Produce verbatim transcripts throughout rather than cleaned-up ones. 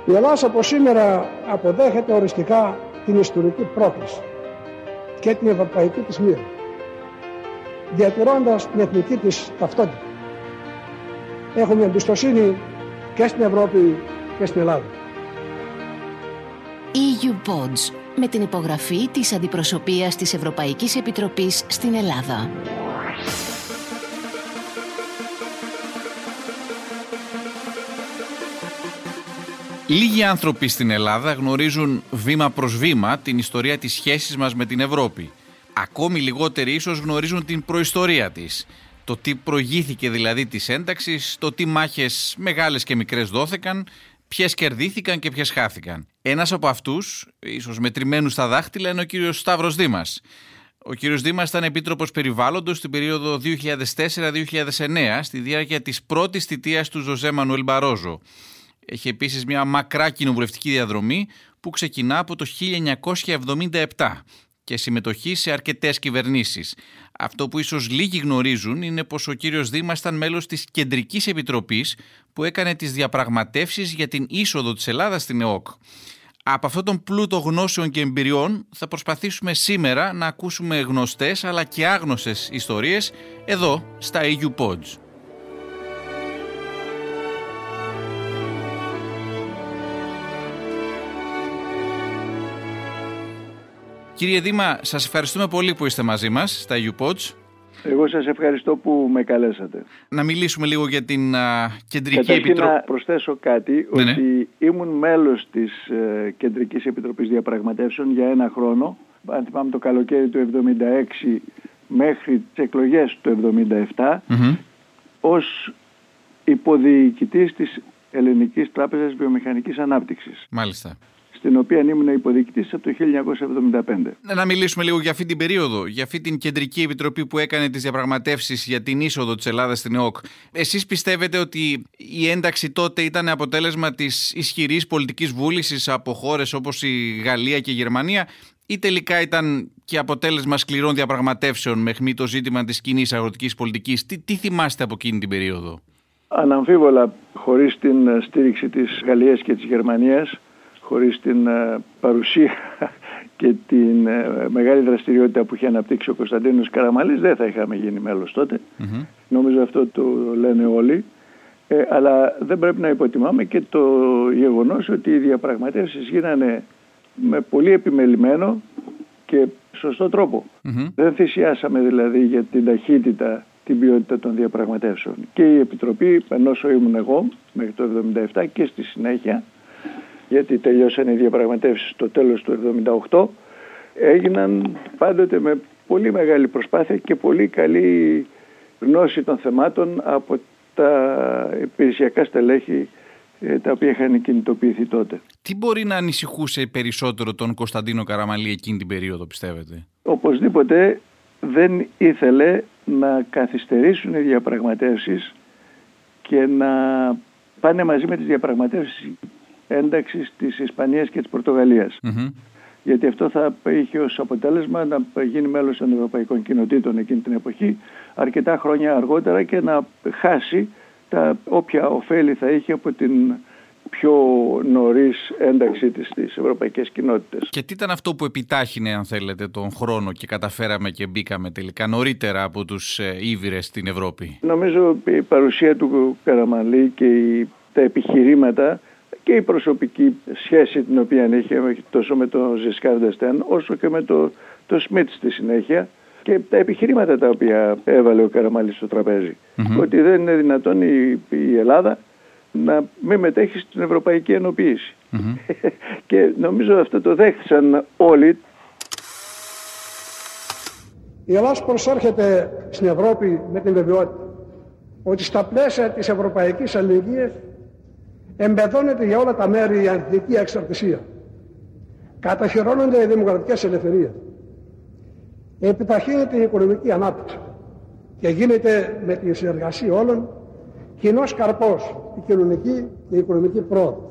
Η Ελλάδα από σήμερα αποδέχεται οριστικά την ιστορική πρόκληση και την ευρωπαϊκή της μοίρα, διατηρώντας την εθνική της ταυτότητα. Έχουμε εμπιστοσύνη και στην Ευρώπη και στην Ελλάδα. ι γιου Pods, με την υπογραφή της Αντιπροσωπείας της Ευρωπαϊκής Επιτροπής στην Ελλάδα. Λίγοι άνθρωποι στην Ελλάδα γνωρίζουν βήμα προς βήμα την ιστορία της σχέσης μας με την Ευρώπη. Ακόμη λιγότεροι ίσως γνωρίζουν την προϊστορία της. Το τι προηγήθηκε δηλαδή της ένταξης, το τι μάχες μεγάλες και μικρές δόθηκαν, ποιες κερδίθηκαν και ποιες χάθηκαν. Ένας από αυτούς, ίσως μετρημένους στα δάχτυλα, είναι ο κύριος Σταύρος Δήμας. Ο κύριος Δήμας ήταν επίτροπος περιβάλλοντος στην περίοδο δύο χιλιάδες τέσσερα με δύο χιλιάδες εννέα, στη διάρκεια της πρώτης θητείας του Ζωζέ Μανουέλ Μπαρόζο. Έχει επίσης μια μακρά κοινοβουλευτική διαδρομή που ξεκινά από το χίλια εννιακόσια εβδομήντα επτά και συμμετοχή σε αρκετές κυβερνήσεις. Αυτό που ίσως λίγοι γνωρίζουν είναι πως ο κύριος Δήμας ήταν μέλος της Κεντρικής Επιτροπής που έκανε τις διαπραγματεύσεις για την είσοδο της Ελλάδας στην ΕΟΚ. Από αυτόν τον πλούτο γνώσεων και εμπειριών θα προσπαθήσουμε σήμερα να ακούσουμε γνωστές αλλά και άγνωστες ιστορίες εδώ στα ι γιου Pods. Κύριε Δήμα, σας ευχαριστούμε πολύ που είστε μαζί μας στα ι γιου Pods. Εγώ σας ευχαριστώ που με καλέσατε. Να μιλήσουμε λίγο για την α, Κεντρική Επιτροπή. Επιτροπή. Να προσθέσω κάτι, ναι, ότι ναι. ήμουν μέλος της ε, Κεντρικής Επιτροπής Διαπραγματεύσεων για ένα χρόνο. Αν θυμάμαι το καλοκαίρι του εβδομήντα έξι μέχρι τις εκλογές του εβδομήντα επτά, mm-hmm. ως υποδιοικητής της Ελληνικής Τράπεζας Βιομηχανικής Ανάπτυξης. Μάλιστα. Στην οποία ήμουν υποδιοικητής από το χίλια εννιακόσια εβδομήντα πέντε. Να μιλήσουμε λίγο για αυτή την περίοδο, για αυτή την Κεντρική Επιτροπή που έκανε τις διαπραγματεύσεις για την είσοδο της Ελλάδας στην ΕΟΚ. Εσείς πιστεύετε ότι η ένταξη τότε ήταν αποτέλεσμα της ισχυρής πολιτικής βούλησης από χώρες όπως η Γαλλία και η Γερμανία, ή τελικά ήταν και αποτέλεσμα σκληρών διαπραγματεύσεων με αιχμή το ζήτημα της κοινής αγροτικής πολιτικής? Τι, τι θυμάστε από εκείνη την περίοδο? Αναμφίβολα, χωρίς την στήριξη της Γαλλίας και της Γερμανίας, χωρίς την uh, παρουσία και την uh, μεγάλη δραστηριότητα που είχε αναπτύξει ο Κωνσταντίνος Καραμανλής, δεν θα είχαμε γίνει μέλος τότε. Mm-hmm. Νομίζω αυτό το λένε όλοι. Ε, αλλά δεν πρέπει να υποτιμάμε και το γεγονός ότι οι διαπραγματεύσεις γίνανε με πολύ επιμελημένο και σωστό τρόπο. Mm-hmm. Δεν θυσιάσαμε δηλαδή για την ταχύτητα, την ποιότητα των διαπραγματεύσεων. Και η Επιτροπή, ενώ ήμουν εγώ μέχρι το εβδομήντα επτά και στη συνέχεια, γιατί τελειώσαν οι διαπραγματεύσεις στο τέλος του εβδομήντα οκτώ, έγιναν πάντοτε με πολύ μεγάλη προσπάθεια και πολύ καλή γνώση των θεμάτων από τα υπηρεσιακά στελέχη τα οποία είχαν κινητοποιηθεί τότε. Τι μπορεί να ανησυχούσε περισσότερο τον Κωνσταντίνο Καραμανλή εκείνη την περίοδο, πιστεύετε? Οπωσδήποτε δεν ήθελε να καθυστερήσουν οι διαπραγματεύσεις και να πάνε μαζί με τις διαπραγματεύσεις ένταξης της Ισπανίας και της Πορτογαλίας. Mm-hmm. Γιατί αυτό θα είχε ως αποτέλεσμα να γίνει μέλος των Ευρωπαϊκών Κοινοτήτων εκείνη την εποχή αρκετά χρόνια αργότερα και να χάσει τα όποια ωφέλη θα είχε από την πιο νωρίς ένταξή της στις ευρωπαϊκές κοινότητες. Και τι ήταν αυτό που επιτάχυνε, αν θέλετε, τον χρόνο και καταφέραμε και μπήκαμε τελικά νωρίτερα από τους Ήβηρες στην Ευρώπη? Νομίζω η παρουσία του Καραμανλή και η, τα επιχειρήματα και η προσωπική σχέση την οποία είχε τόσο με τον Ζισκάρ ντ'Εστέν όσο και με τον το Σμιτ στη συνέχεια και τα επιχειρήματα τα οποία έβαλε ο Καραμανλής στο τραπέζι. Mm-hmm. Ότι δεν είναι δυνατόν η, η Ελλάδα να μην μετέχει στην ευρωπαϊκή ενοποίηση. Mm-hmm. Και νομίζω αυτό το δέχτησαν όλοι. Η Ελλάδα προσέρχεται στην Ευρώπη με την βεβαιότητα ότι στα πλαίσια της ευρωπαϊκής αλληλεγγύης εμπεδώνεται για όλα τα μέρη η εθνική εξαρτησία. Κατοχυρώνονται οι δημοκρατικές ελευθερίες. Επιταχύνεται η οικονομική ανάπτυξη και γίνεται με τη συνεργασία όλων κοινός καρπός η κοινωνική και η οικονομική πρόοδος.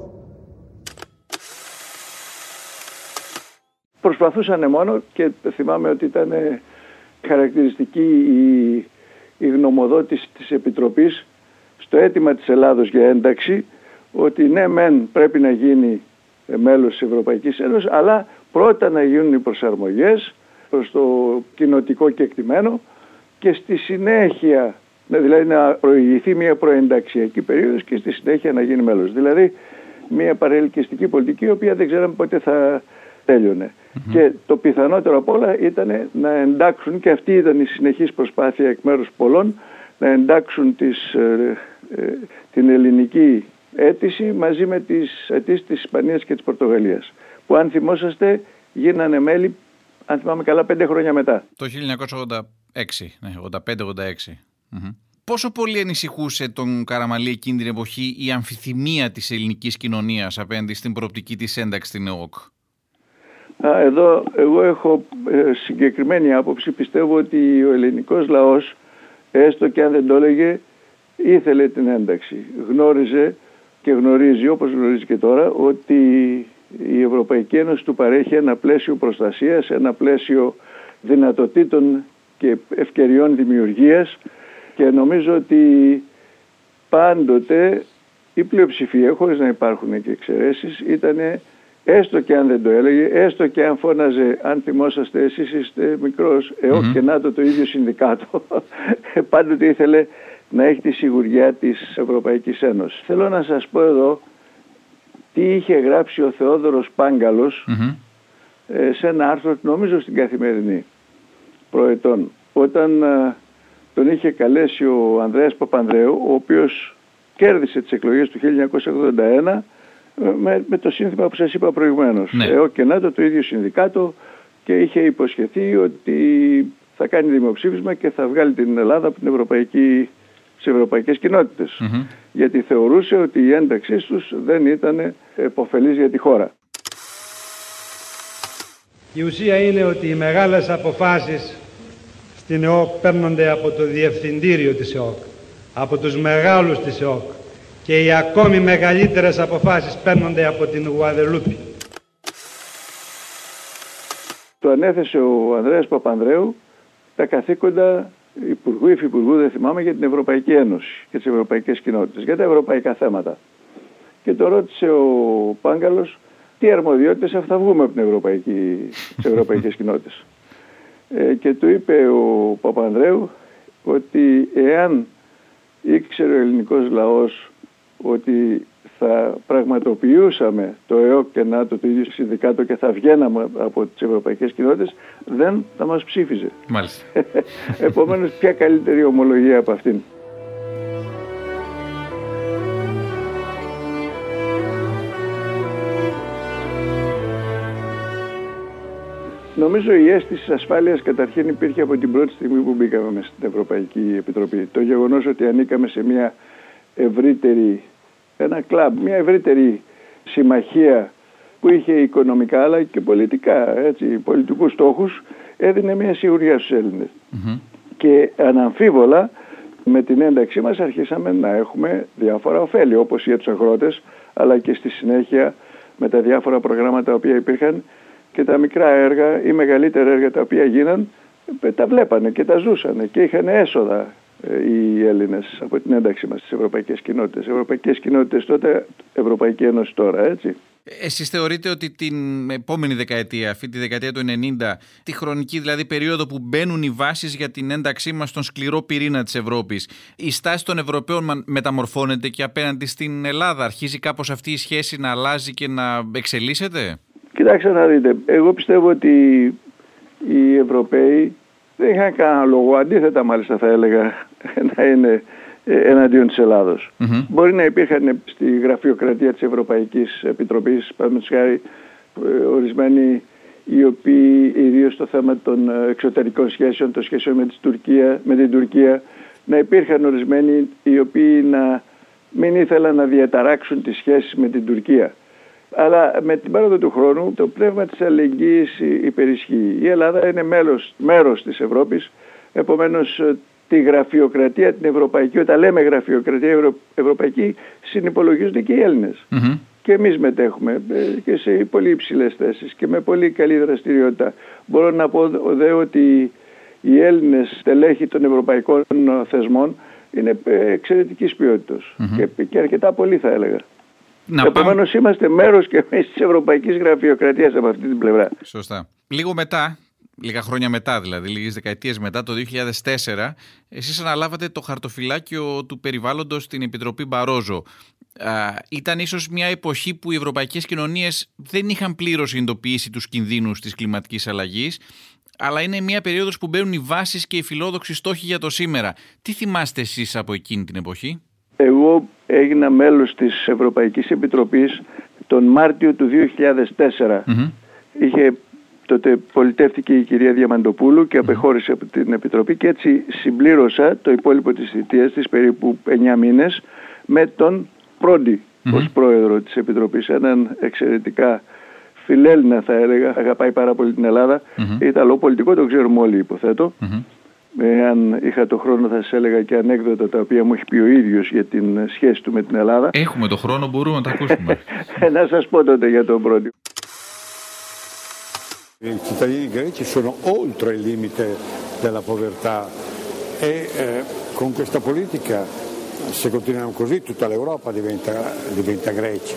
Προσπαθούσαν μόνο και θυμάμαι ότι ήταν χαρακτηριστική η, η γνωμοδότηση της Επιτροπής στο αίτημα της Ελλάδος για ένταξη, ότι ναι μεν πρέπει να γίνει μέλος της Ευρωπαϊκής Ένωσης, αλλά πρώτα να γίνουν οι προσαρμογές προς το κοινοτικό κεκτημένο και στη συνέχεια, δηλαδή να προηγηθεί μια προενταξιακή περίοδος και στη συνέχεια να γίνει μέλος. Δηλαδή μια παρελκυστική πολιτική, η οποία δεν ξέραμε πότε θα τέλειωνε. Mm-hmm. Και το πιθανότερο απ' όλα ήταν να εντάξουν, και αυτή ήταν η συνεχής προσπάθεια εκ μέρους πολλών, να εντάξουν τις, ε, ε, την ελληνική αίτηση μαζί με τις αιτήσεις της Ισπανίας και της Πορτογαλίας, που αν θυμόσαστε γίνανε μέλη, αν θυμάμαι καλά, πέντε χρόνια μετά. Το χίλια εννιακόσια ογδόντα έξι, ναι, ογδόντα πέντε ογδόντα έξι. Mm-hmm. Πόσο πολύ ανησυχούσε τον Καραμανλή εκείνη την εποχή η αμφιθυμία της ελληνικής κοινωνίας απέναντι στην προοπτική της ένταξης στην ΕΟΚ? Α, εδώ εγώ έχω ε, συγκεκριμένη άποψη. Πιστεύω ότι ο ελληνικός λαός, έστω και αν δεν το έλεγε, ήθελε την ένταξη. Γνώριζε και γνωρίζει, όπως γνωρίζει και τώρα, ότι η Ευρωπαϊκή Ένωση του παρέχει ένα πλαίσιο προστασίας, ένα πλαίσιο δυνατοτήτων και ευκαιριών δημιουργίας, και νομίζω ότι πάντοτε η πλειοψηφία, χωρίς να υπάρχουν και εξαιρέσεις, ήταν, έστω και αν δεν το έλεγε, έστω και αν φώναζε, αν θυμόσαστε, εσείς είστε μικρός, ΕΟΚ mm-hmm. και ΝΑΤΟ το ίδιο συνδικάτο, πάντοτε ήθελε να έχει τη σιγουριά της Ευρωπαϊκής Ένωσης. Θέλω να σας πω εδώ τι είχε γράψει ο Θεόδωρος Πάγκαλος mm-hmm. ε, σε ένα άρθρο, νομίζω στην Καθημερινή, προετών, όταν ε, τον είχε καλέσει ο Ανδρέας Παπανδρέου, ο οποίος κέρδισε τις εκλογές του χίλια εννιακόσια ογδόντα ένα με, με το σύνθημα που σας είπα προηγουμένως. Ναι. ΕΟΚ και ΝΑΤΟ, το ίδιο συνδικάτο, και είχε υποσχεθεί ότι θα κάνει δημοψήφισμα και θα βγάλει την Ελλάδα από την Ευρωπαϊκή, τις ευρωπαϊκές κοινότητες. Mm-hmm. Γιατί θεωρούσε ότι η ένταξή τους δεν ήταν επωφελής για τη χώρα. Η ουσία είναι ότι οι μεγάλες αποφάσεις στην ΕΟΚ παίρνονται από το διευθυντήριο της ΕΟΚ, από τους μεγάλους της ΕΟΚ, και οι ακόμη μεγαλύτερες αποφάσεις παίρνονται από την Γουαδελούπη. Το ανέθεσε ο Ανδρέας Παπανδρέου τα καθήκοντα υπουργού, υφυπουργού, δεν θυμάμαι, για την Ευρωπαϊκή Ένωση και τις ευρωπαϊκές κοινότητες, για τα ευρωπαϊκά θέματα. Και το ρώτησε ο Πάγκαλος τι αρμοδιότητες θα βγούμε από την Ευρωπαϊκή, τις ευρωπαϊκές κοινότητες. Ε, και του είπε ο Παπανδρέου ότι εάν ήξερε ο ελληνικός λαός ότι θα πραγματοποιούσαμε το ΕΟΚ και ΝΑΤΟ, το ίδιο συνδικάτο, και θα βγαίναμε από τις ευρωπαϊκές κοινότητες, δεν θα μας ψήφιζε. Μάλιστα. Επομένως, ποια καλύτερη ομολογία από αυτήν. Νομίζω η αίσθηση ασφάλειας καταρχήν υπήρχε από την πρώτη στιγμή που μπήκαμε μέσα στην Ευρωπαϊκή Επιτροπή. Το γεγονός ότι ανήκαμε σε μια ευρύτερη, ένα κλαμπ, μια ευρύτερη συμμαχία που είχε οικονομικά αλλά και πολιτικά, έτσι, πολιτικούς στόχους, έδινε μια σιγουριά στους Έλληνες. Mm-hmm. Και αναμφίβολα με την ένταξή μας αρχίσαμε να έχουμε διάφορα ωφέλη, όπως για τους αγρότες, αλλά και στη συνέχεια με τα διάφορα προγράμματα τα οποία υπήρχαν, και τα μικρά έργα ή μεγαλύτερα έργα τα οποία γίναν, τα βλέπανε και τα ζούσανε και είχαν έσοδα οι Έλληνες από την ένταξη μας στις ευρωπαϊκές κοινότητες. Ευρωπαϊκές κοινότητες τότε, Ευρωπαϊκή Ένωση τώρα, έτσι. Εσείς θεωρείτε ότι την επόμενη δεκαετία, αυτή τη δεκαετία του ενενήντα, τη χρονική δηλαδή περίοδο που μπαίνουν οι βάσεις για την ένταξή μας στον σκληρό πυρήνα της Ευρώπης, η στάση των Ευρωπαίων μεταμορφώνεται και απέναντι στην Ελλάδα? Αρχίζει κάπως αυτή η σχέση να αλλάζει και να εξελίσσεται? Κοιτάξτε να δείτε, εγώ πιστεύω ότι οι Ευρωπαίοι δεν είχαν κανένα λόγο, αντίθετα μάλιστα θα έλεγα, να είναι εναντίον της Ελλάδος. Mm-hmm. Μπορεί να υπήρχαν στη γραφειοκρατία της Ευρωπαϊκής Επιτροπής, παραδείγματος χάρη, ορισμένοι οι οποίοι, ιδίως στο θέμα των εξωτερικών σχέσεων, των σχέσεων με, Τουρκία, με την Τουρκία, να υπήρχαν ορισμένοι οι οποίοι να μην ήθελαν να διαταράξουν τις σχέσεις με την Τουρκία. Αλλά με την πάροδο του χρόνου το πνεύμα της αλληλεγγύης υπερισχύει. Η Ελλάδα είναι μέλος, μέρος της Ευρώπης, επομένως τη γραφειοκρατία την ευρωπαϊκή, όταν λέμε γραφειοκρατία ευρω, ευρωπαϊκή, συνυπολογίζονται και οι Έλληνες. Mm-hmm. Και εμείς μετέχουμε και σε πολύ υψηλές θέσεις και με πολύ καλή δραστηριότητα. Μπορώ να πω δε ότι οι Έλληνες στελέχοι των ευρωπαϊκών θεσμών είναι εξαιρετικής ποιότητας. Mm-hmm. και, και αρκετά πολύ θα έλεγα. Επομένως πάμε... είμαστε μέρος και εμείς της ευρωπαϊκής γραφειοκρατίας από αυτή την πλευρά. Σωστά. Λίγο μετά, λίγα χρόνια μετά δηλαδή, λίγες δεκαετίες μετά, το δύο χιλιάδες τέσσερα, εσείς αναλάβατε το χαρτοφυλάκιο του περιβάλλοντος στην Επιτροπή Μπαρόζο. Α, ήταν ίσως μια εποχή που οι ευρωπαϊκές κοινωνίες δεν είχαν πλήρως συνειδητοποιήσει τους κινδύνους της κλιματικής αλλαγής, αλλά είναι μια περίοδος που μπαίνουν οι βάσεις και οι φιλόδοξοι στόχοι για το σήμερα. Τι θυμάστε εσείς από εκείνη την εποχή? Εγώ έγινα μέλος της Ευρωπαϊκής Επιτροπής τον Μάρτιο του δύο χιλιάδες τέσσερα. Mm-hmm. Είχε, τότε πολιτεύτηκε η κυρία Διαμαντοπούλου και απεχώρησε από την Επιτροπή και έτσι συμπλήρωσα το υπόλοιπο της θητείας της, περίπου εννιά μήνες, με τον Πρόντι mm-hmm. ως πρόεδρο της Επιτροπής. Έναν εξαιρετικά φιλέλληνα, θα έλεγα, αγαπάει πάρα πολύ την Ελλάδα. Mm-hmm. Ιταλό πολιτικό, το ξέρουμε όλοι, υποθέτω. Mm-hmm. Αν είχα το χρόνο θα σας έλεγα και ανέκδοτα τα οποία μου έχει πει ο ίδιος για την σχέση του με την Ελλάδα. Έχουμε το χρόνο, μπορούμε να τα ακούσουμε. Να σας πω τότε για τον Πρόντι. I cittadini greci sono oltre il limite della povertà e eh, con questa politica, se continuiamo così, tutta l'Europa diventa, diventa Grecia.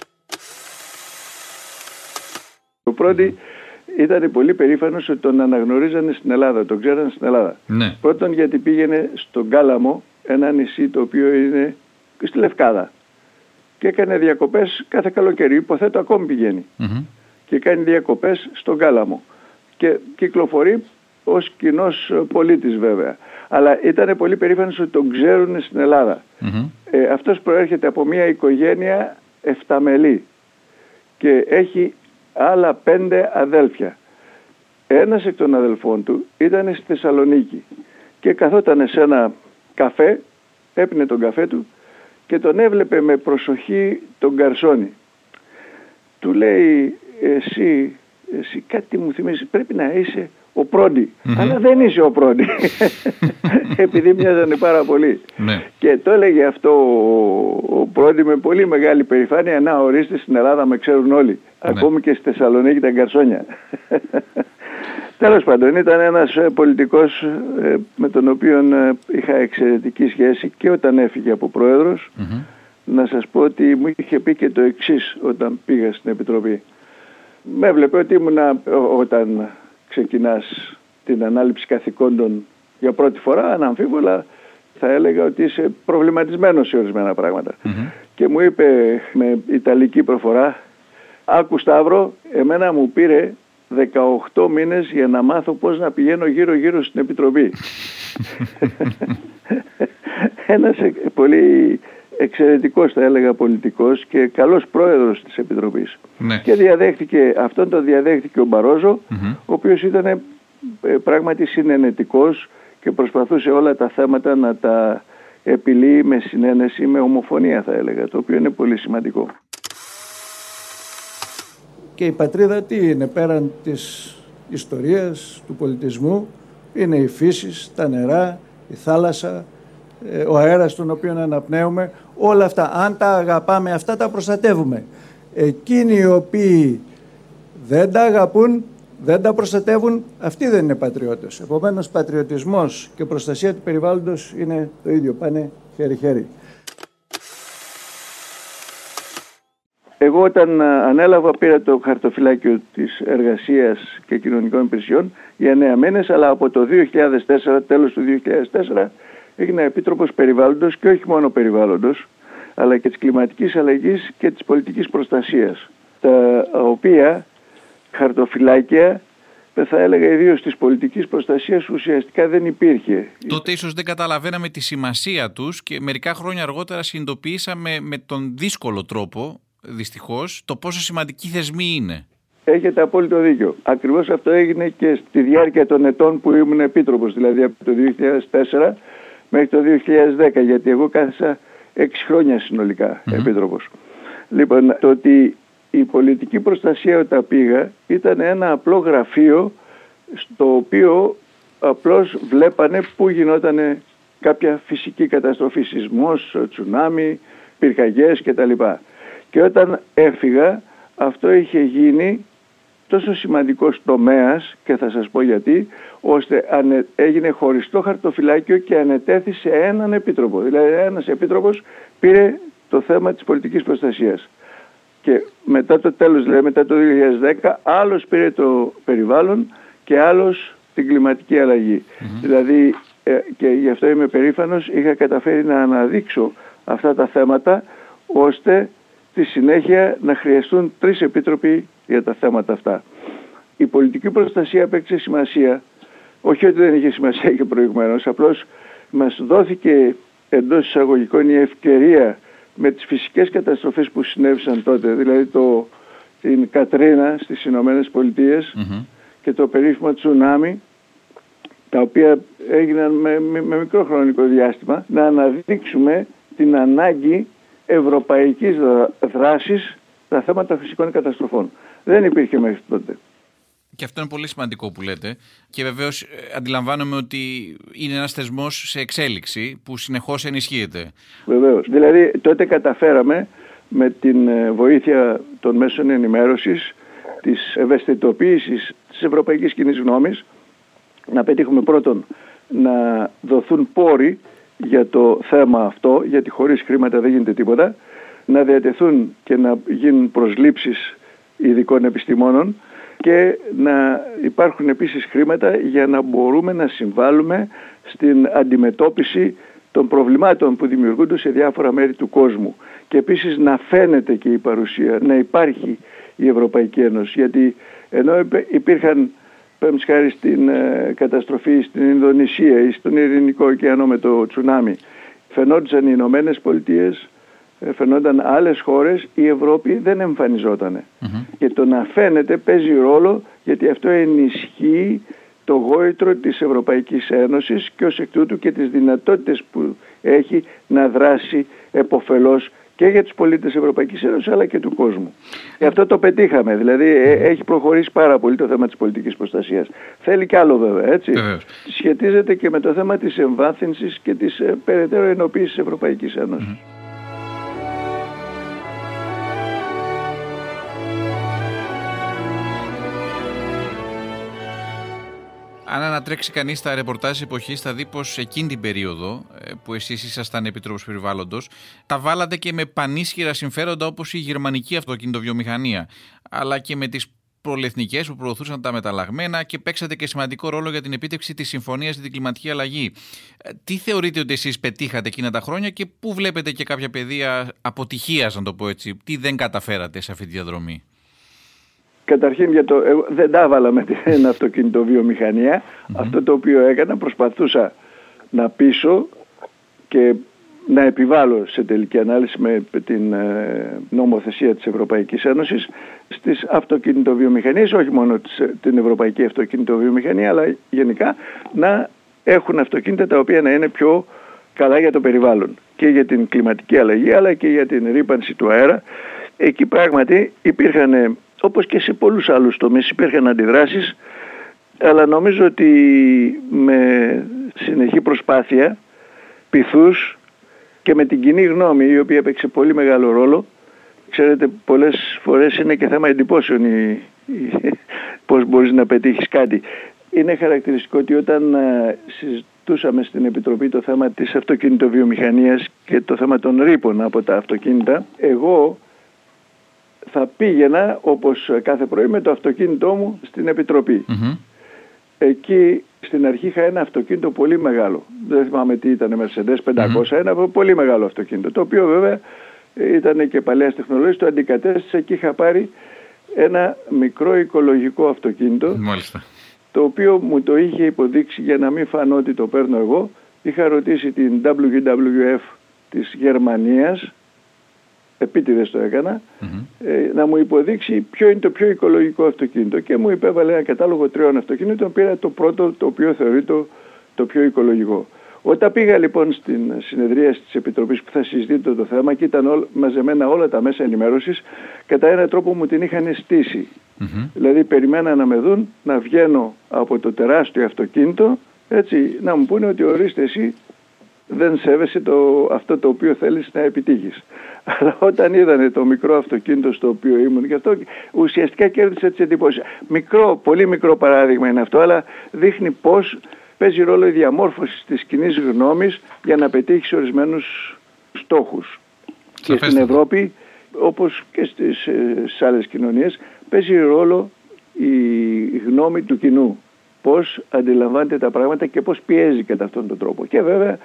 Ο Πρόντι ήταν πολύ περήφανος ότι τον αναγνωρίζανε στην Ελλάδα, τον ξέρανε στην Ελλάδα. Ναι. Πρώτον γιατί πήγαινε στον Κάλαμο, ένα νησί το οποίο είναι στη Λευκάδα, και έκανε διακοπές κάθε καλοκαίρι, υποθέτω ακόμη πηγαίνει. Mm-hmm. Και κάνει διακοπές στον Κάλαμο και κυκλοφορεί ως κοινός πολίτης βέβαια. Αλλά ήταν πολύ περήφανος ότι τον ξέρουν στην Ελλάδα. Mm-hmm. Ε, αυτός προέρχεται από μια οικογένεια εφταμελή και έχει άλλα πέντε αδέλφια. Ένας εκ των αδελφών του ήταν στη Θεσσαλονίκη και καθόταν σε ένα καφέ, έπινε τον καφέ του και τον έβλεπε με προσοχή τον γκαρσόνι. Του λέει, εσύ, εσύ κάτι μου θυμίζει, πρέπει να είσαι ο Πρόντι. Mm-hmm. Αλλά δεν είσαι ο Πρόντι. Επειδή μοιάζανε πάρα πολύ. Ναι. Και το έλεγε αυτό ο, ο Πρόντι με πολύ μεγάλη περηφάνεια. Να, ορίστε, στην Ελλάδα με ξέρουν όλοι. Ναι. Ακόμη και στη Θεσσαλονίκη τα γκαρσόνια. Τέλος πάντων, ήταν ένας πολιτικός ε, με τον οποίο ε, είχα εξαιρετική σχέση και όταν έφυγε από πρόεδρος. Mm-hmm. Να σας πω ότι μου είχε πει και το εξής όταν πήγα στην Επιτροπή. Με έβλεπε ότι ήμουνα όταν ξεκινάς την ανάληψη καθηκόντων για πρώτη φορά, αναμφίβολα θα έλεγα ότι είσαι προβληματισμένος σε ορισμένα πράγματα. Mm-hmm. Και μου είπε με ιταλική προφορά, άκου Σταύρο, εμένα μου πήρε δεκαοκτώ μήνες για να μάθω πώς να πηγαίνω γύρω-γύρω στην Επιτροπή. Ένας πολύ εξαιρετικός, θα έλεγα, πολιτικός και καλός πρόεδρος της Επιτροπής. Ναι. Και διαδέχτηκε, αυτόν τον διαδέχτηκε ο Μπαρόζο, mm-hmm. ο οποίος ήταν ε, πράγματι συνενετικός και προσπαθούσε όλα τα θέματα να τα επιλύει με συνένεση, με ομοφωνία, θα έλεγα, το οποίο είναι πολύ σημαντικό. Και η πατρίδα τι είναι πέραν της ιστορίας, του πολιτισμού? Είναι η φύση, τα νερά, η θάλασσα, ο αέρας τον οποίο αναπνέουμε, όλα αυτά. Αν τα αγαπάμε, αυτά τα προστατεύουμε. Εκείνοι οι οποίοι δεν τα αγαπούν, δεν τα προστατεύουν, αυτοί δεν είναι πατριώτες. Επομένως, πατριωτισμός και προστασία του περιβάλλοντος είναι το ίδιο, πάνε χέρι-χέρι. Εγώ όταν ανέλαβα πήρα το χαρτοφυλάκιο της εργασίας και κοινωνικών υπηρεσιών για εννέα μήνες, αλλά από το δύο χιλιάδες τέσσερα, τέλος του δύο χιλιάδες τέσσερα, έγινα επίτροπος περιβάλλοντος και όχι μόνο περιβάλλοντος, αλλά και της κλιματικής αλλαγής και της πολιτικής προστασίας, τα οποία χαρτοφυλάκια, θα έλεγα ιδίως της πολιτικής προστασίας, ουσιαστικά δεν υπήρχε. Τότε ίσως δεν καταλαβαίναμε τη σημασία τους και μερικά χρόνια αργότερα συνειδητοποιήσαμε με τον δύσκολο τρόπο, δυστυχώς, το πόσο σημαντικοί θεσμοί είναι. Έχετε απόλυτο δίκιο. Ακριβώς αυτό έγινε και στη διάρκεια των ετών που ήμουν επίτροπος, δηλαδή από το δύο χιλιάδες τέσσερα μέχρι το δύο χιλιάδες δέκα, γιατί εγώ κάθισα έξι χρόνια συνολικά mm-hmm. επίτροπος. Λοιπόν, το ότι η πολιτική προστασία όταν πήγα ήταν ένα απλό γραφείο στο οποίο απλώς βλέπανε πού γινόταν κάποια φυσική καταστροφή, σεισμός, τσουνάμι, πυρκαγιές κτλ. Και όταν έφυγα, αυτό είχε γίνει τόσο σημαντικός τομέας, και θα σας πω γιατί, ώστε έγινε χωριστό χαρτοφυλάκιο και ανετέθη σε έναν επίτροπο. Δηλαδή ένας επίτροπος πήρε το θέμα της πολιτικής προστασίας. Και μετά το τέλος, δηλαδή μετά το δύο χιλιάδες δέκα, άλλος πήρε το περιβάλλον και άλλος την κλιματική αλλαγή. Mm-hmm. Δηλαδή, ε, και γι' αυτό είμαι περήφανος, είχα καταφέρει να αναδείξω αυτά τα θέματα, ώστε στη συνέχεια να χρειαστούν τρεις επίτροποι για τα θέματα αυτά. Η πολιτική προστασία έπαιξε σημασία, όχι ότι δεν είχε σημασία και προηγουμένως, απλώς μας δόθηκε εντός εισαγωγικών η ευκαιρία με τις φυσικές καταστροφές που συνέβησαν τότε, δηλαδή το, την Κατρίνα στις Ηνωμένες Πολιτείες mm-hmm. και το περίφημο τσουνάμι, τα οποία έγιναν με, με, με μικρό χρονικό διάστημα, να αναδείξουμε την ανάγκη ευρωπαϊκής δράσης στα θέματα φυσικών καταστροφών. Δεν υπήρχε μέχρι τότε. Και αυτό είναι πολύ σημαντικό που λέτε και βεβαίως αντιλαμβάνομαι ότι είναι ένας θεσμός σε εξέλιξη που συνεχώς ενισχύεται. Βεβαίως. Δηλαδή τότε καταφέραμε με την βοήθεια των μέσων ενημέρωσης, της ευαισθητοποίησης της ευρωπαϊκής κοινής γνώμης, να πετύχουμε πρώτον να δοθούν πόροι για το θέμα αυτό, γιατί χωρίς χρήματα δεν γίνεται τίποτα, να διατεθούν και να γίνουν προσλήψεις ειδικών επιστημόνων και να υπάρχουν επίσης χρήματα για να μπορούμε να συμβάλλουμε στην αντιμετώπιση των προβλημάτων που δημιουργούνται σε διάφορα μέρη του κόσμου. Και επίσης να φαίνεται και η παρουσία, να υπάρχει η Ευρωπαϊκή Ένωση. Γιατί ενώ υπήρχαν, πέμπτης χάρη στην ε, καταστροφή στην Ινδονησία ή στον Ειρηνικό ωκεανό με το τσουνάμι, φαινόντουσαν οι Ηνωμένες Πολιτείες, φαινόταν άλλες χώρες, η Ευρώπη δεν εμφανιζότανε. Mm-hmm. Και το να φαίνεται παίζει ρόλο, γιατί αυτό ενισχύει το γόητρο της Ευρωπαϊκής Ένωσης και ως εκ τούτου και τις δυνατότητες που έχει να δράσει επωφελώς και για τους πολίτες της Ευρωπαϊκής Ένωσης αλλά και του κόσμου. Και αυτό το πετύχαμε, δηλαδή έχει προχωρήσει πάρα πολύ το θέμα της πολιτικής προστασίας. Θέλει κι άλλο βέβαια, έτσι. Mm-hmm. Σχετίζεται και με το θέμα της εμβάθυνσης και της ε, περαιτέρω ενοποίησης της Ευρωπαϊκής Ένωσης. Mm-hmm. Αν ανατρέξει κανείς τα ρεπορτάζ εποχής, θα δει πως εκείνη την περίοδο που εσείς ήσασταν Επίτροπος Περιβάλλοντος, τα βάλατε και με πανίσχυρα συμφέροντα όπως η γερμανική αυτοκινητοβιομηχανία, αλλά και με τις πολυεθνικές που προωθούσαν τα μεταλλαγμένα και παίξατε και σημαντικό ρόλο για την επίτευξη της συμφωνίας για την κλιματική αλλαγή. Τι θεωρείτε ότι εσείς πετύχατε εκείνα τα χρόνια και πού βλέπετε και κάποια πεδία αποτυχίας, να το πω έτσι, τι δεν καταφέρατε σε αυτή τη διαδρομή? Καταρχήν για το, εγώ δεν τα έβαλα με την αυτοκινητοβιομηχανία. Mm-hmm. Αυτό το οποίο έκανα, προσπαθούσα να πείσω και να επιβάλλω σε τελική ανάλυση με την ε, νομοθεσία της Ευρωπαϊκής Ένωσης στις αυτοκινητοβιομηχανίες, όχι μόνο τις, την Ευρωπαϊκή Αυτοκινητοβιομηχανία, αλλά γενικά να έχουν αυτοκίνητα τα οποία να είναι πιο καλά για το περιβάλλον και για την κλιματική αλλαγή αλλά και για την ρύπανση του αέρα. Εκεί πράγματι υπήρχαν, όπως και σε πολλούς άλλους τομείς, υπήρχαν αντιδράσεις, αλλά νομίζω ότι με συνεχή προσπάθεια, πειθούς και με την κοινή γνώμη, η οποία έπαιξε πολύ μεγάλο ρόλο. Ξέρετε, πολλές φορές είναι και θέμα εντυπώσεων η, η, πώς μπορείς να πετύχεις κάτι. Είναι χαρακτηριστικό ότι όταν ε, συζητούσαμε στην Επιτροπή το θέμα της αυτοκινητοβιομηχανίας και το θέμα των ρήπων από τα αυτοκίνητα, εγώ θα πήγαινα όπως κάθε πρωί με το αυτοκίνητό μου στην Επιτροπή. Mm-hmm. Εκεί στην αρχή είχα ένα αυτοκίνητο πολύ μεγάλο. Δεν θυμάμαι τι ήταν, Mercedes πεντακόσια, mm-hmm. ένα πολύ μεγάλο αυτοκίνητο, το οποίο βέβαια ήταν και παλαιάς τεχνολογίας, το αντικατέστησα και είχα πάρει ένα μικρό οικολογικό αυτοκίνητο. Μάλιστα. Το οποίο μου το είχε υποδείξει, για να μην φανώ ότι το παίρνω εγώ. Είχα ρωτήσει την ντάμπλιου ντάμπλιου εφ της Γερμανίας, επίτηδες το έκανα, mm-hmm. ε, να μου υποδείξει ποιο είναι το πιο οικολογικό αυτοκίνητο, και μου υπέβαλε ένα κατάλογο τριών αυτοκίνητων. Πήρα το πρώτο, το οποίο θεωρεί το, το πιο οικολογικό. Όταν πήγα λοιπόν στην συνεδρίαση της Επιτροπής που θα συζητήσω το θέμα και ήταν ό, μαζεμένα όλα τα μέσα ενημέρωσης, κατά έναν τρόπο μου την είχαν στήσει. Mm-hmm. Δηλαδή περιμένα να με δουν να βγαίνω από το τεράστιο αυτοκίνητο, έτσι, να μου πούνε ότι ορίστε εσύ δεν σέβεσαι το, αυτό το οποίο θέλεις να επιτύχεις. Αλλά όταν είδανε το μικρό αυτοκίνητο στο οποίο ήμουν, και αυτό ουσιαστικά κέρδισε τις εντυπώσεις. Μικρό, πολύ μικρό παράδειγμα είναι αυτό, αλλά δείχνει πώς παίζει ρόλο η διαμόρφωση της κοινής γνώμης για να πετύχει ορισμένους στόχους. Και στην Ευρώπη, όπως και στις, στις άλλες κοινωνίες, παίζει ρόλο η γνώμη του κοινού. Πώς αντιλαμβάνεται τα πράγματα και πώς πιέζει κατά αυτόν τον τρόπο. Και βέβαια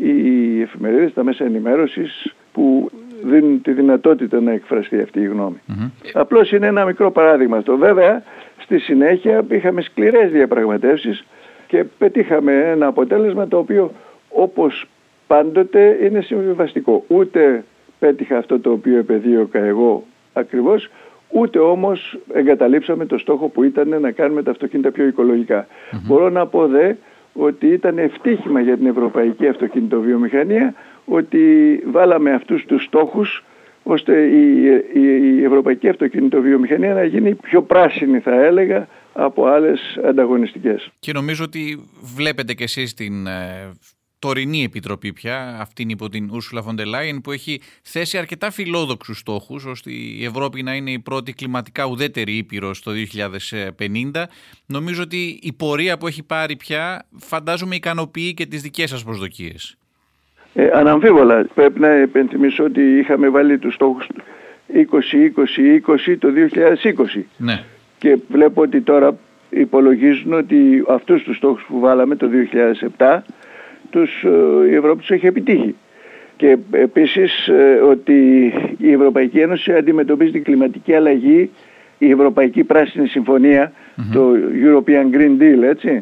οι εφημερίδες, τα μέσα ενημέρωσης που δίνουν τη δυνατότητα να εκφραστεί αυτή η γνώμη. Mm-hmm. Απλώς είναι ένα μικρό παράδειγμα αυτό. Βέβαια, στη συνέχεια είχαμε σκληρές διαπραγματεύσεις και πετύχαμε ένα αποτέλεσμα το οποίο, όπως πάντοτε, είναι συμβιβαστικό. Ούτε πέτυχα αυτό το οποίο επεδίωκα εγώ ακριβώς, ούτε όμως εγκαταλείψαμε το στόχο που ήταν να κάνουμε τα αυτοκίνητα πιο οικολογικά. Mm-hmm. Μπορώ να πω δε ότι ήταν ευτύχημα για την ευρωπαϊκή αυτοκινητοβιομηχανία ότι βάλαμε αυτούς τους στόχους ώστε η, η, η ευρωπαϊκή αυτοκινητοβιομηχανία να γίνει πιο πράσινη, θα έλεγα, από άλλες ανταγωνιστικές. Και νομίζω ότι βλέπετε κι εσείς την ε, τωρινή επιτροπή πια, αυτήν υπό την Ursula von der Leyen, που έχει θέσει αρκετά φιλόδοξους στόχους ώστε η Ευρώπη να είναι η πρώτη κλιματικά ουδέτερη ήπειρος το δύο χιλιάδες πενήντα. Νομίζω ότι η πορεία που έχει πάρει πια φαντάζομαι ικανοποιεί και τις δικές σας προσδοκίες. Ε, αναμφίβολα. Πρέπει να επενθυμίσω ότι είχαμε βάλει τους στόχους είκοσι είκοσι είκοσι το δύο χιλιάδες είκοσι. Ναι. Και βλέπω ότι τώρα υπολογίζουν ότι αυτούς τους στόχους που βάλαμε το δύο χιλιάδες επτά τους, η Ευρώπη τους έχει επιτύχει. Και επίσης ότι η Ευρωπαϊκή Ένωση αντιμετωπίζει την κλιματική αλλαγή, η Ευρωπαϊκή Πράσινη Συμφωνία, mm-hmm. το European Green Deal, έτσι,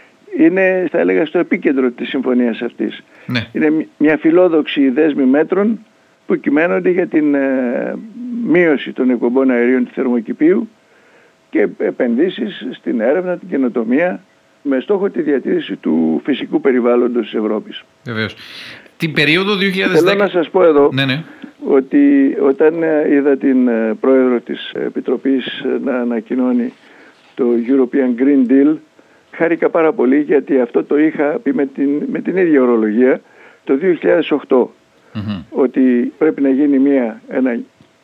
είναι, θα έλεγα, στο επίκεντρο της συμφωνίας αυτής. Ναι. Είναι μια φιλόδοξη δέσμη μέτρων που κυμαίνονται για την ε, μείωση των εκπομπών αερίων του θερμοκηπίου και επενδύσεις στην έρευνα, την καινοτομία, με στόχο τη διατήρηση του φυσικού περιβάλλοντος της Ευρώπης. Βεβαίως. Την περίοδο δύο χιλιάδες δέκα... Θέλω να σας πω εδώ, ναι, ναι. ότι όταν είδα την πρόεδρο της Επιτροπής να ανακοινώνει το European Green Deal, χάρηκα πάρα πολύ, γιατί αυτό το είχα πει με την, με την ίδια ορολογία το δύο χιλιάδες οκτώ. Mm-hmm. Ότι πρέπει να γίνει μια, ένα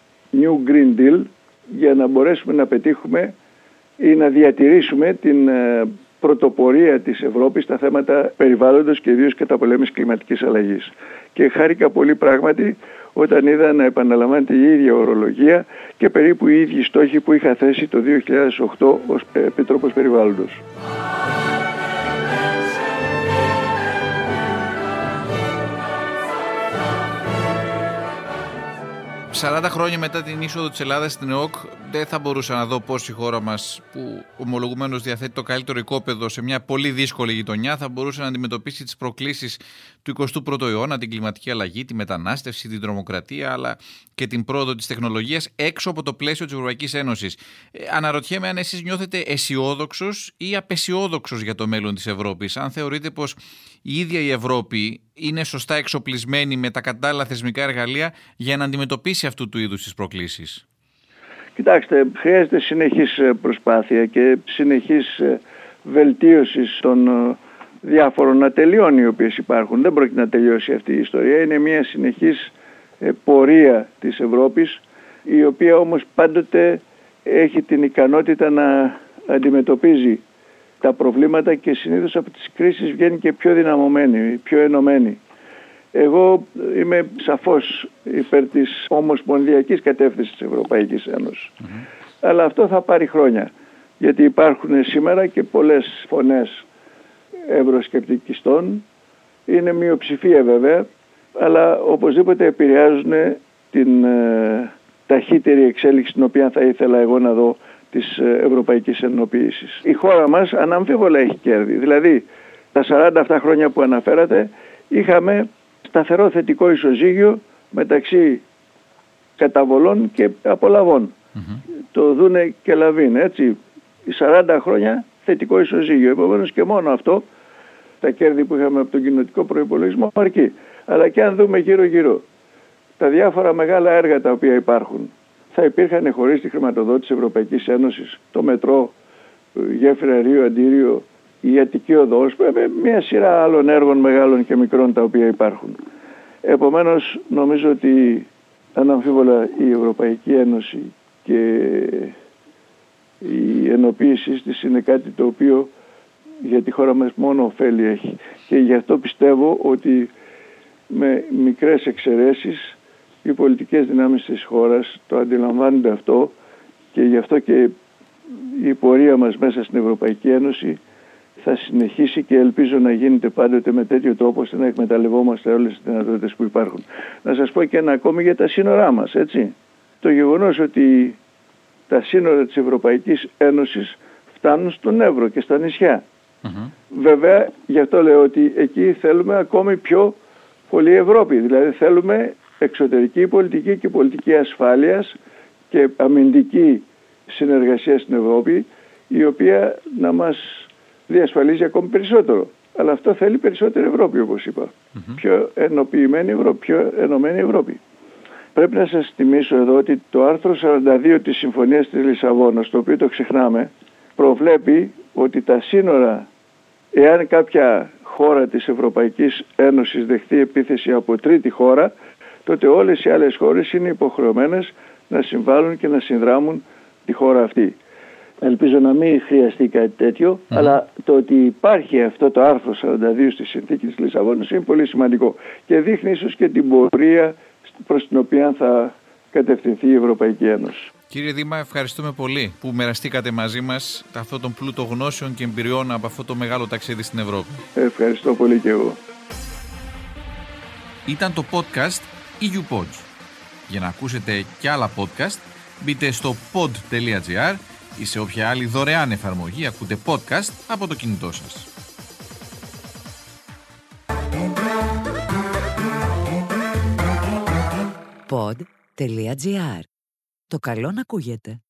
New Green Deal για να μπορέσουμε να πετύχουμε ή να διατηρήσουμε την πρωτοπορία της Ευρώπης στα θέματα περιβάλλοντος και ιδίως καταπολέμησης κλιματικής αλλαγής. Και χάρηκα πολύ πράγματι όταν είδα να επαναλαμβάνεται η ίδια ορολογία και περίπου οι ίδιοι στόχοι που είχα θέσει το δύο χιλιάδες οκτώ ως Επίτροπος Περιβάλλοντος. σαράντα χρόνια μετά την είσοδο της Ελλάδας στην ΕΟΚ, δεν θα μπορούσα να δω πώς η χώρα μας, που ομολογουμένως διαθέτει το καλύτερο οικόπεδο σε μια πολύ δύσκολη γειτονιά, θα μπορούσε να αντιμετωπίσει τις προκλήσεις του εικοστού πρώτου αιώνα, την κλιματική αλλαγή, τη μετανάστευση, την τρομοκρατία, αλλά και την πρόοδο της τεχνολογίας έξω από το πλαίσιο της Ευρωπαϊκής Ένωσης. Ε, αναρωτιέμαι αν εσείς νιώθετε αισιόδοξος ή απαισιόδοξος για το μέλλον της Ευρώπης, αν θεωρείτε πως η ίδια η Ευρώπη είναι σωστά εξοπλισμένη με τα κατάλληλα θεσμικά εργαλεία για να αντιμετωπίσει αυτού του είδους τις προκλήσεις. Κοιτάξτε, χρειάζεται συνεχής προσπάθεια και συνεχής βελτίωση των διάφορων ατελειών οι οποίες υπάρχουν. Δεν πρόκειται να τελειώσει αυτή η ιστορία. Είναι μια συνεχής πορεία της Ευρώπης, η οποία όμως πάντοτε έχει την ικανότητα να αντιμετωπίζει τα προβλήματα και συνήθως από τις κρίσεις βγαίνει και πιο δυναμωμένη, πιο ενωμένη. Εγώ είμαι σαφώς υπέρ της ομοσπονδιακής κατεύθυνσης της Ευρωπαϊκής Ένωσης. Mm-hmm. Αλλά αυτό θα πάρει χρόνια, γιατί υπάρχουν σήμερα και πολλές φωνές ευρωσκεπτικιστών. Είναι μειοψηφία βέβαια, αλλά οπωσδήποτε επηρεάζουν την ε, ταχύτερη εξέλιξη την οποία θα ήθελα εγώ να δω της ευρωπαϊκής ενοποίησης. Η χώρα μας αναμφίβολα έχει κέρδη. Δηλαδή, τα σαράντα αυτά χρόνια που αναφέρατε, είχαμε σταθερό θετικό ισοζύγιο μεταξύ καταβολών και απολαβών. Mm-hmm. Το δούνε και λαβίν, έτσι. Οι σαράντα χρόνια θετικό ισοζύγιο. Επομένως και μόνο αυτό, τα κέρδη που είχαμε από τον κοινοτικό προϋπολογισμό αρκεί. Αλλά και αν δούμε γύρω-γύρω τα διάφορα μεγάλα έργα τα οποία υπάρχουν, θα υπήρχαν χωρίς τη χρηματοδότηση της Ευρωπαϊκής Ένωσης, το μετρό, γέφυρα Ρίο Αντίριο, η Αττική Οδός, μια σειρά άλλων έργων μεγάλων και μικρών τα οποία υπάρχουν. Επομένως, νομίζω ότι αναμφίβολα η Ευρωπαϊκή Ένωση και η ενοποίησή της είναι κάτι το οποίο για τη χώρα μας μόνο ωφέλη έχει. Και γι' αυτό πιστεύω ότι με μικρές εξαιρέσεις Οι πολιτικές δυνάμεις της χώρας το αντιλαμβάνονται αυτό και γι' αυτό και η πορεία μας μέσα στην Ευρωπαϊκή Ένωση θα συνεχίσει και ελπίζω να γίνεται πάντοτε με τέτοιο τρόπο ώστε να εκμεταλλευόμαστε όλες τις δυνατότητες που υπάρχουν. Να σας πω και ένα ακόμη για τα σύνορά μας, έτσι. Το γεγονός ότι τα σύνορα της Ευρωπαϊκής Ένωσης φτάνουν στον Εύρο και στα νησιά. Mm-hmm. Βέβαια, γι' αυτό λέω ότι εκεί θέλουμε ακόμη πιο πολύ Ευρώπη. Δηλαδή θέλουμε εξωτερική πολιτική και πολιτική ασφάλειας και αμυντική συνεργασία στην Ευρώπη, η οποία να μας διασφαλίζει ακόμη περισσότερο. Αλλά αυτό θέλει περισσότερη Ευρώπη, όπως είπα. Mm-hmm. Πιο ενοποιημένη Ευρώπη, πιο ενωμένη Ευρώπη. Πρέπει να σας θυμίσω εδώ ότι το άρθρο σαράντα δύο της Συμφωνίας της Λισαβόνας, το οποίο το ξεχνάμε, προβλέπει ότι τα σύνορα, εάν κάποια χώρα της Ευρωπαϊκής Ένωσης δεχτεί επίθεση από τρίτη χώρα, τότε όλες οι άλλες χώρες είναι υποχρεωμένες να συμβάλλουν και να συνδράμουν τη χώρα αυτή. Ελπίζω να μην χρειαστεί κάτι τέτοιο, mm. αλλά το ότι υπάρχει αυτό το άρθρο σαράντα δύο στη Συνθήκη της Λισαβόνας είναι πολύ σημαντικό και δείχνει ίσως και την πορεία προς την οποία θα κατευθυνθεί η Ευρωπαϊκή Ένωση. Κύριε Δήμα, ευχαριστούμε πολύ που μοιραστήκατε μαζί μας αυτόν τον πλούτο γνώσεων και εμπειριών από αυτό το μεγάλο ταξίδι στην Ευρώπη. Ευχαριστώ πολύ και εγώ. Ήταν το podcast ι γιου Pods. Για να ακούσετε και άλλα podcast, μπείτε στο pod τελεία gr ή σε όποια άλλη δωρεάν εφαρμογή ακούτε podcast από το κινητό σας. pod τελεία gr. Το καλό να ακούγεται.